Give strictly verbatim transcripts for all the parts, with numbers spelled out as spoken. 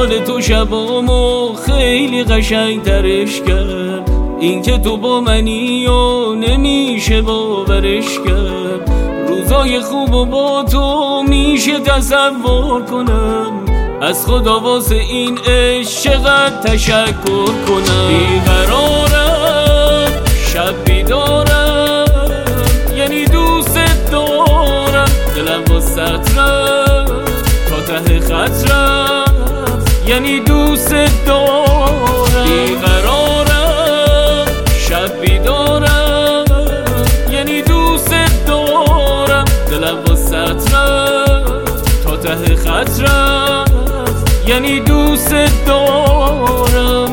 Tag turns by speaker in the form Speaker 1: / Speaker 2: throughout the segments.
Speaker 1: وصال تو شبامو خیلی قشنگ ترش کرد. این که تو با منی و نمیشه باورش کرد. روزای خوب و با تو میشه تصور کنم. از خدا واسه این عشق چقدر تشکر کنم. بیقرارم شب بیدارم، یعنی دوست دارم. دلم واسه رفت تا ته خط رفت، یعنی دوست دارم. بیقرارم شب بیدارم، یعنی دوست دارم. دلم واسه رفت تا ته خط رفت، یعنی دوست دارم.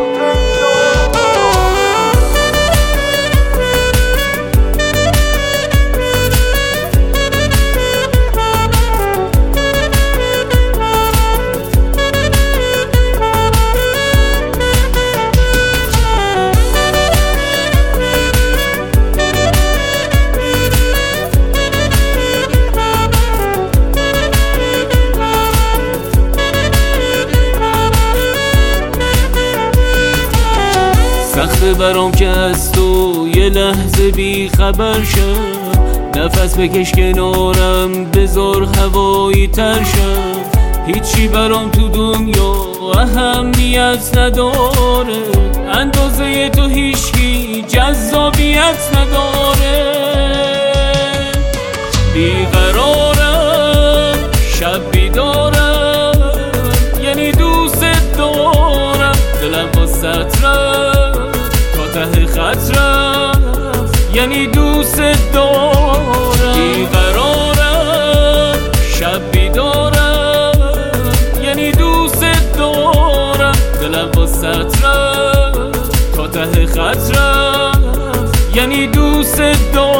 Speaker 1: سخته برام که از تو یه لحظه بی خبر شم. نفس بکش کنارم بذار هوایی تر شم. هیچی برام تو دنیا اهمیت نداره، اندازه تو هیچکی جذابیت نداره. بیقرارم شب بیدارم، یعنی دوست دارم. دلم واسه رفت ته خط رفت، یعنی دوست دارم. بیقرارم شب بیدارم، یعنی دوست دارم. دلم واسه رفت تا ته خط رفت، یعنی دوست دارم.